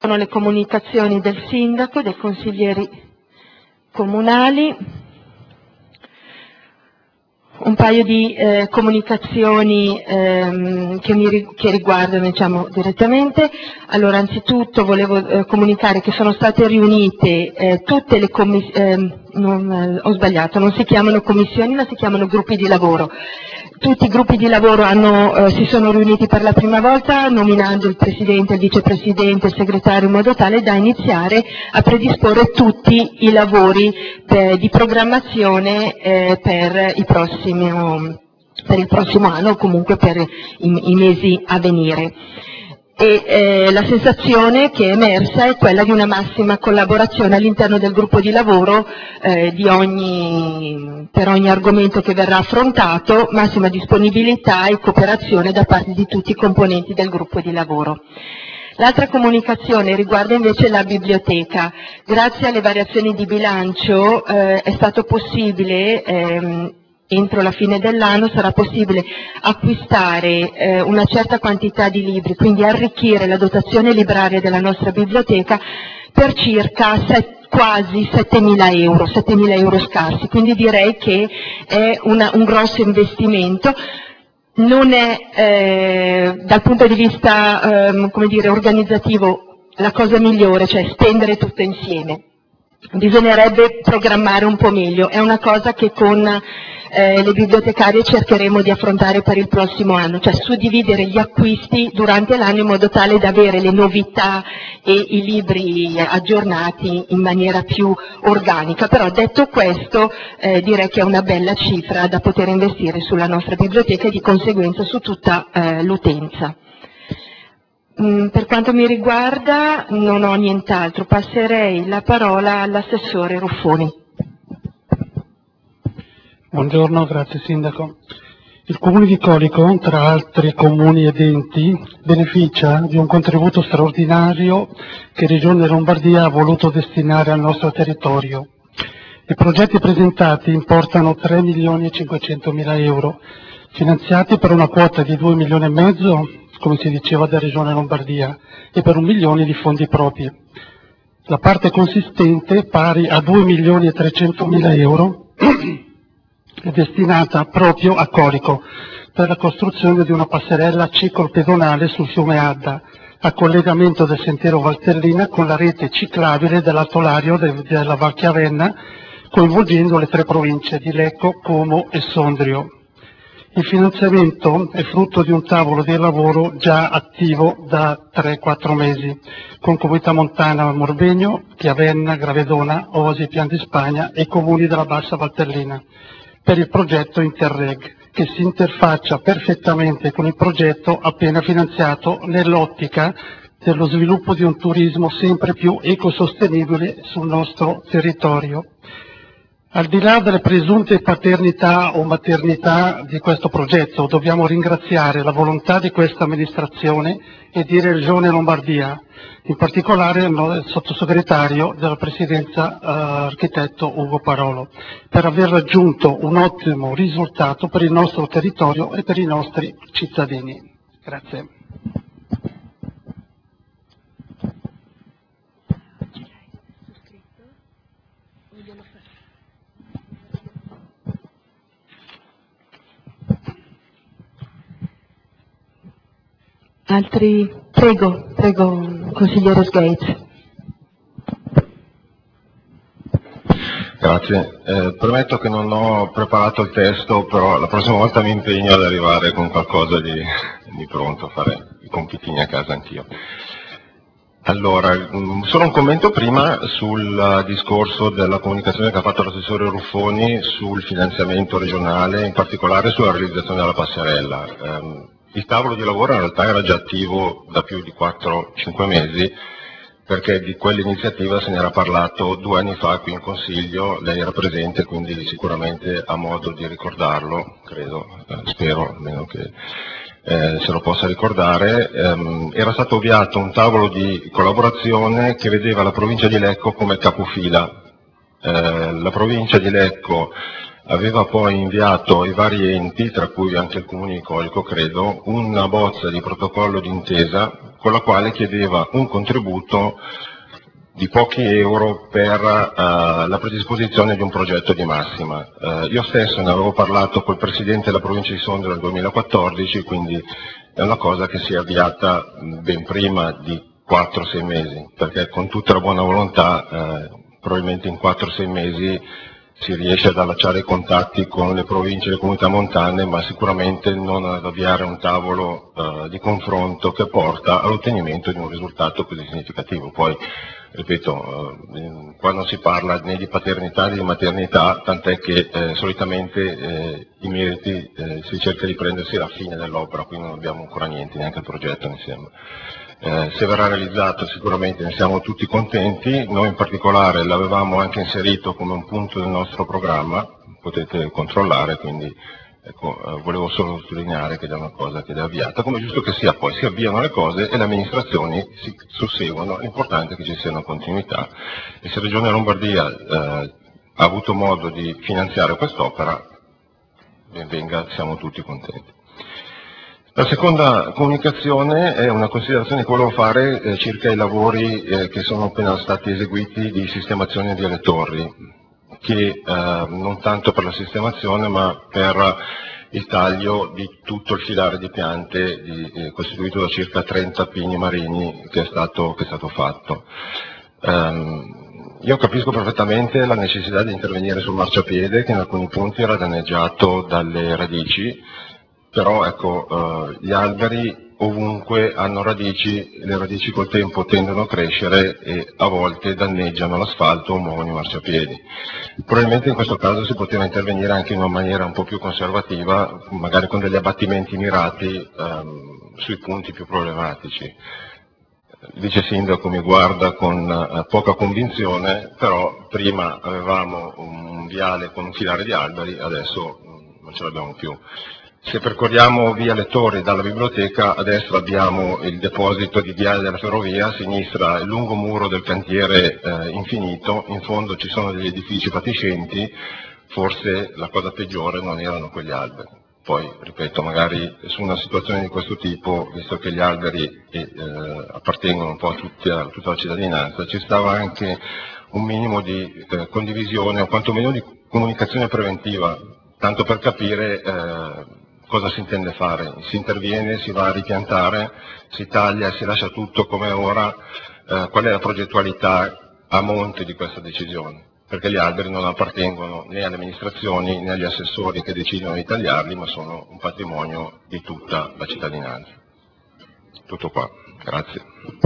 Sono le comunicazioni del sindaco, dei consiglieri comunali. Un paio di comunicazioni che riguardano, diciamo, direttamente. Allora, anzitutto volevo comunicare che sono state riunite tutte le commissioni, ho sbagliato, non si chiamano commissioni ma si chiamano gruppi di lavoro. Tutti i gruppi di lavoro si sono riuniti per la prima volta nominando il presidente, il vicepresidente, il segretario in modo tale da iniziare a predisporre tutti i lavori di programmazione per il prossimo anno o comunque per i mesi a venire. La sensazione che è emersa è quella di una massima collaborazione all'interno del gruppo di lavoro per ogni argomento che verrà affrontato, massima disponibilità e cooperazione da parte di tutti i componenti del gruppo di lavoro. L'altra comunicazione riguarda invece la biblioteca. Grazie alle variazioni di bilancio è stato possibile entro la fine dell'anno sarà possibile acquistare una certa quantità di libri, quindi arricchire la dotazione libraria della nostra biblioteca per circa quasi 7.000 euro, 7.000 euro scarsi, quindi direi che è un grosso investimento. Non è dal punto di vista come dire, organizzativo la cosa migliore, cioè spendere tutto insieme. Bisognerebbe programmare un po' meglio, è una cosa che con le bibliotecarie cercheremo di affrontare per il prossimo anno, cioè suddividere gli acquisti durante l'anno in modo tale da avere le novità e i libri aggiornati in maniera più organica. Però detto questo direi che è una bella cifra da poter investire sulla nostra biblioteca e di conseguenza su tutta l'utenza. Per quanto mi riguarda non ho nient'altro, passerei la parola all'assessore Ruffoni. Buongiorno, grazie Sindaco. Il Comune di Colico, tra altri comuni ed enti, beneficia di un contributo straordinario che Regione Lombardia ha voluto destinare al nostro territorio. I progetti presentati importano 3.500.000 euro, finanziati per una quota di 2,5 milioni, come si diceva, da Regione Lombardia, e per 1 milione di fondi propri. La parte consistente, pari a 2.300.000 euro, è destinata proprio a Colico per la costruzione di una passerella ciclopedonale sul fiume Adda, a collegamento del sentiero Valtellina con la rete ciclabile dell'altolario della Val Chiavenna, coinvolgendo le 3 province di Lecco, Como e Sondrio. Il finanziamento è frutto di un tavolo di lavoro già attivo da 3-4 mesi, con Comunità Montana Morbegno, Chiavenna, Gravedona, Osi, Pian di Spagna e comuni della Bassa Valtellina, per il progetto Interreg, che si interfaccia perfettamente con il progetto appena finanziato nell'ottica dello sviluppo di un turismo sempre più ecosostenibile sul nostro territorio. Al di là delle presunte paternità o maternità di questo progetto, dobbiamo ringraziare la volontà di questa amministrazione e di Regione Lombardia, in particolare il sottosegretario della Presidenza, architetto Ugo Parolo, per aver raggiunto un ottimo risultato per il nostro territorio e per i nostri cittadini. Grazie. Altri? Prego, consigliere Sgates. Grazie. Premetto che non ho preparato il testo, però la prossima volta mi impegno ad arrivare con qualcosa di pronto, a fare i compitini a casa anch'io. Allora, solo un commento prima sul discorso della comunicazione che ha fatto l'assessore Ruffoni sul finanziamento regionale, in particolare sulla realizzazione della passerella. Il tavolo di lavoro in realtà era già attivo da più di 4-5 mesi, perché di quell'iniziativa se ne era parlato 2 anni fa qui in Consiglio, lei era presente, quindi sicuramente ha modo di ricordarlo, credo, spero almeno che se lo possa ricordare. Era stato avviato un tavolo di collaborazione che vedeva la provincia di Lecco come capofila. La provincia di Lecco aveva poi inviato ai vari enti, tra cui anche il Comune di Colico, credo, una bozza di protocollo d'intesa con la quale chiedeva un contributo di pochi euro per la predisposizione di un progetto di massima. Io stesso ne avevo parlato col Presidente della Provincia di Sondrio nel 2014, quindi è una cosa che si è avviata ben prima di 4-6 mesi, perché con tutta la buona volontà probabilmente in 4-6 mesi si riesce ad allacciare i contatti con le province e le comunità montane, ma sicuramente non ad avviare un tavolo di confronto che porta all'ottenimento di un risultato così significativo. Poi, ripeto, qua non si parla né di paternità né di maternità, tant'è che solitamente i meriti si cerca di prendersi alla fine dell'opera, quindi non abbiamo ancora niente, neanche il progetto mi sembra. Se verrà realizzato sicuramente ne siamo tutti contenti, noi in particolare l'avevamo anche inserito come un punto del nostro programma, potete controllare, quindi ecco, volevo solo sottolineare che è una cosa che è avviata, come è giusto che sia, poi si avviano le cose e le amministrazioni si susseguono, l'importante è che ci sia una continuità e se Regione Lombardia ha avuto modo di finanziare quest'opera, ben venga, siamo tutti contenti. La seconda comunicazione è una considerazione che volevo fare circa i lavori che sono appena stati eseguiti di sistemazione di alle torri, che non tanto per la sistemazione ma per il taglio di tutto il filare di piante costituito da circa 30 pini marini che è stato fatto. Io capisco perfettamente la necessità di intervenire sul marciapiede che in alcuni punti era danneggiato dalle radici, però ecco, gli alberi ovunque hanno radici, le radici col tempo tendono a crescere e a volte danneggiano l'asfalto o muovono i marciapiedi. Probabilmente in questo caso si poteva intervenire anche in una maniera un po' più conservativa, magari con degli abbattimenti mirati sui punti più problematici. Il vice sindaco mi guarda con poca convinzione, però prima avevamo un viale con un filare di alberi, adesso non ce l'abbiamo più. Se percorriamo via Le Torri dalla biblioteca, a destra abbiamo il deposito di viale della ferrovia, a sinistra il lungo muro del cantiere infinito, in fondo ci sono degli edifici fatiscenti, forse la cosa peggiore non erano quegli alberi. Poi, ripeto, magari su una situazione di questo tipo, visto che gli alberi appartengono un po' a tutta la cittadinanza, ci stava anche un minimo di condivisione o quantomeno di comunicazione preventiva, tanto per capire cosa si intende fare. Si interviene, si va a ripiantare, si taglia e si lascia tutto come ora, qual è la progettualità a monte di questa decisione? Perché gli alberi non appartengono né alle amministrazioni né agli assessori che decidono di tagliarli, ma sono un patrimonio di tutta la cittadinanza. Tutto qua, grazie.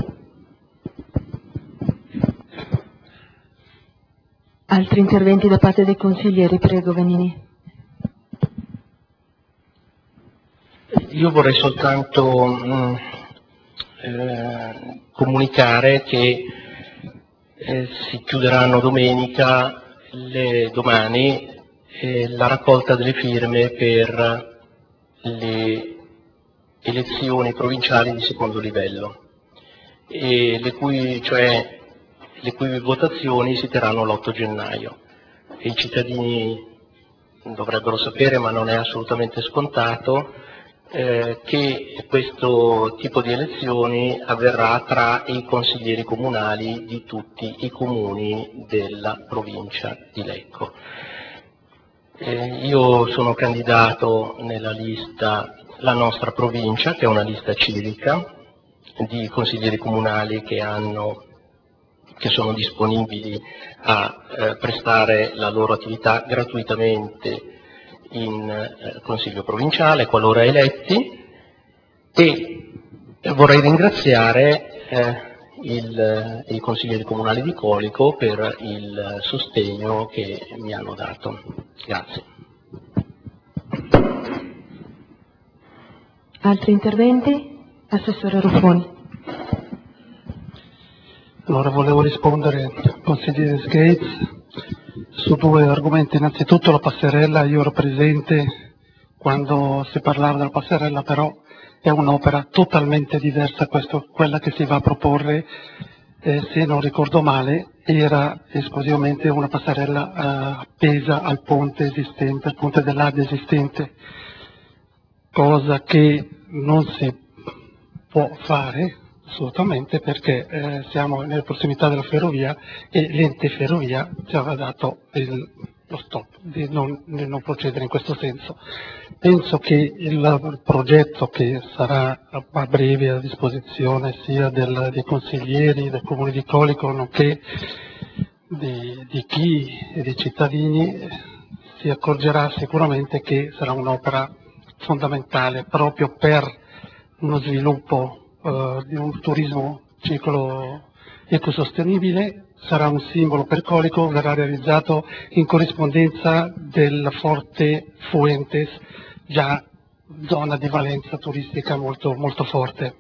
Altri interventi da parte dei consiglieri, prego Venini. Io vorrei soltanto comunicare che si chiuderanno domani la raccolta delle firme per le elezioni provinciali di secondo livello, e le cui votazioni si terranno l'8 gennaio. E i cittadini dovrebbero sapere, ma non è assolutamente scontato, che questo tipo di elezioni avverrà tra i consiglieri comunali di tutti i comuni della provincia di Lecco. Io sono candidato nella lista La Nostra Provincia, che è una lista civica di consiglieri comunali che sono disponibili a prestare la loro attività gratuitamente in Consiglio provinciale qualora eletti, e vorrei ringraziare i consiglieri comunali di Colico per il sostegno che mi hanno dato. Grazie. Altri interventi? Assessore Ruffoni. Allora volevo rispondere al consigliere Sgates su due argomenti. Innanzitutto la passerella, io ero presente quando si parlava della passerella, però è un'opera totalmente diversa quella che si va a proporre se non ricordo male, era esclusivamente una passerella appesa al ponte esistente, al ponte dell'Adda esistente, cosa che non si può fare assolutamente perché siamo nelle prossimità della ferrovia e l'ente ferrovia ci aveva dato lo stop di non procedere in questo senso. Penso che il progetto che sarà a breve a disposizione sia dei consiglieri del Comune di Colico nonché di chi e dei cittadini si accorgerà sicuramente che sarà un'opera fondamentale proprio per uno sviluppo di un turismo ciclo ecosostenibile, sarà un simbolo per Colico, verrà realizzato in corrispondenza del Forte Fuentes, già zona di valenza turistica molto, molto forte.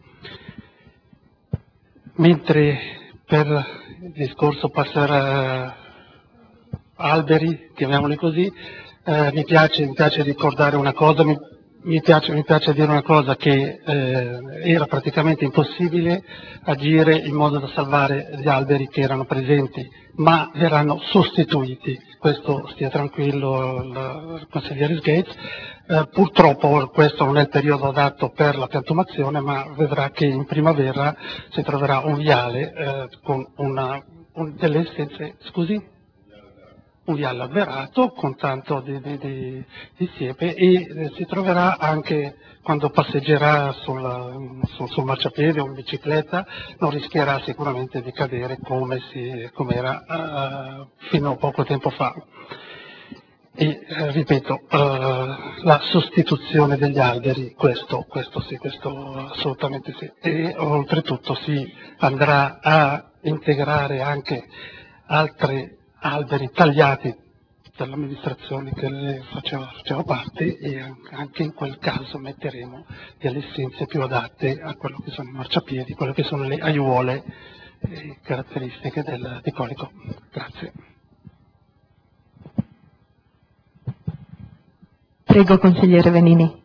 Mentre per il discorso passare alberi, chiamiamoli così, mi piace ricordare una cosa, mi piace dire una cosa, che era praticamente impossibile agire in modo da salvare gli alberi che erano presenti, ma verranno sostituiti, questo stia tranquillo il consigliere Sgates. Purtroppo questo non è il periodo adatto per la piantumazione, ma vedrà che in primavera si troverà un viale con delle essenze, un viale alberato con tanto di siepe e si troverà anche quando passeggerà sul marciapiede o in bicicletta, non rischierà sicuramente di cadere come era fino a poco tempo fa. E ripeto, la sostituzione degli alberi, questo sì, questo assolutamente sì. E oltretutto si andrà a integrare anche altri alberi tagliati dall'amministrazione che ne faceva parte e anche in quel caso metteremo delle essenze più adatte a quello che sono i marciapiedi, quelle che sono le aiuole caratteristiche di Colico. Grazie. Prego, consigliere Venini.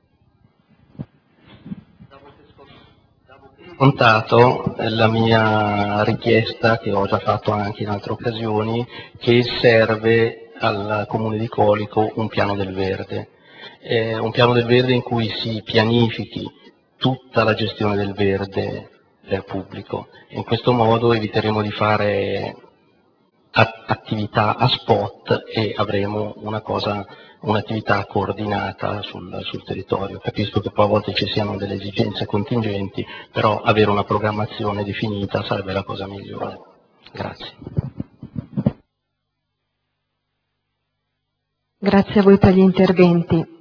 Scontato la mia richiesta, che ho già fatto anche in altre occasioni, che serve al Comune di Colico un piano del verde. Un piano del verde in cui si pianifichi tutta la gestione del verde pubblico. In questo modo eviteremo di fare attività a spot e avremo un'attività coordinata sul territorio. Capisco che poi a volte ci siano delle esigenze contingenti, però avere una programmazione definita sarebbe la cosa migliore. Grazie. Grazie a voi per gli interventi.